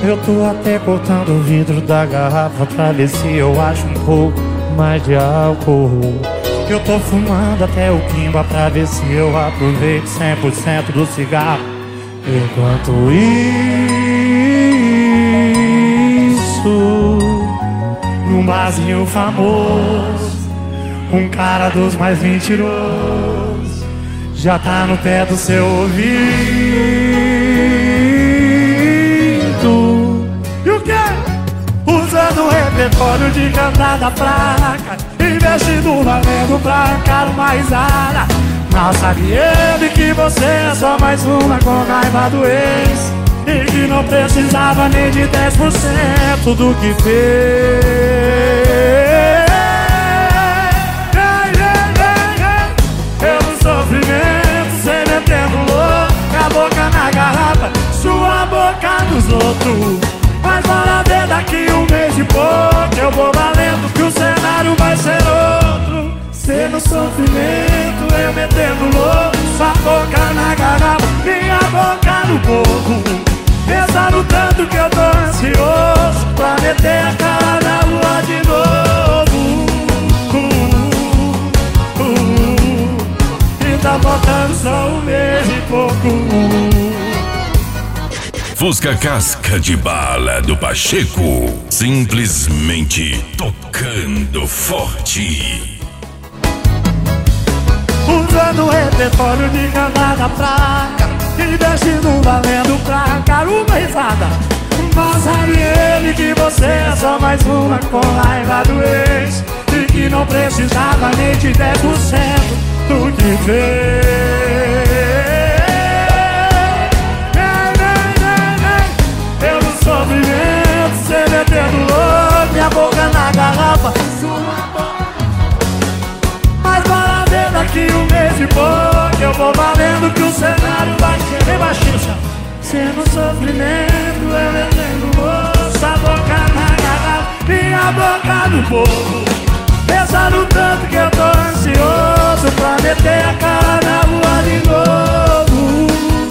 Eu tô até cortando o vidro da garrafa pra ver se eu acho um pouco mais de álcool. Eu tô fumando até o quimba pra ver se eu aproveito 100% do cigarro. Enquanto isso, num barzinho famoso, um cara dos mais mentirosos já tá no pé do seu ouvido. E o quê? Usando o repertório de cantada fraca, investindo valendo pra arrancar uma risada. Mal sabe ele que você é só mais uma com raiva do ex, e que não precisava nem de 10% do que fez. Pelo sofrimento, cê metendo louco, a boca na garrafa, sua boca nos outros. Mas bora ver daqui um mês e pouco, eu vou valendo que o cenário vai ser outro. Cê no sofrimento, eu metendo louco, sua boca na garrafa, minha boca no povo. Pensando tanto que eu tô ansioso pra meter a cara na lua de novo. E tá faltando só um mês e pouco. Fusca Casca de Bala do Pacheco, simplesmente tocando forte. Usando o repertório de cantada fraca, investindo valendo pra arrancar uma risada. Mas sabe ele que você é só mais uma com raiva do ex, e que não precisava nem de 10% do que fez. Pelo sofrimento, cê metendo louco, minha boca na garrafa, mas bora ver daqui um mês e pouco, eu vou valendo que o cenário vai ser bem baixinho. Cê no sofrimento, eu metendo louco, a boca na garrafa, minha boca no povo. Pensando tanto que eu tô ansioso pra meter a cara na rua de novo.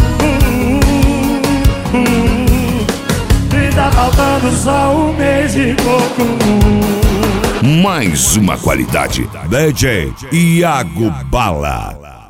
E tá faltando só um mês e pouco. Mais uma qualidade, DJ Iago Bala.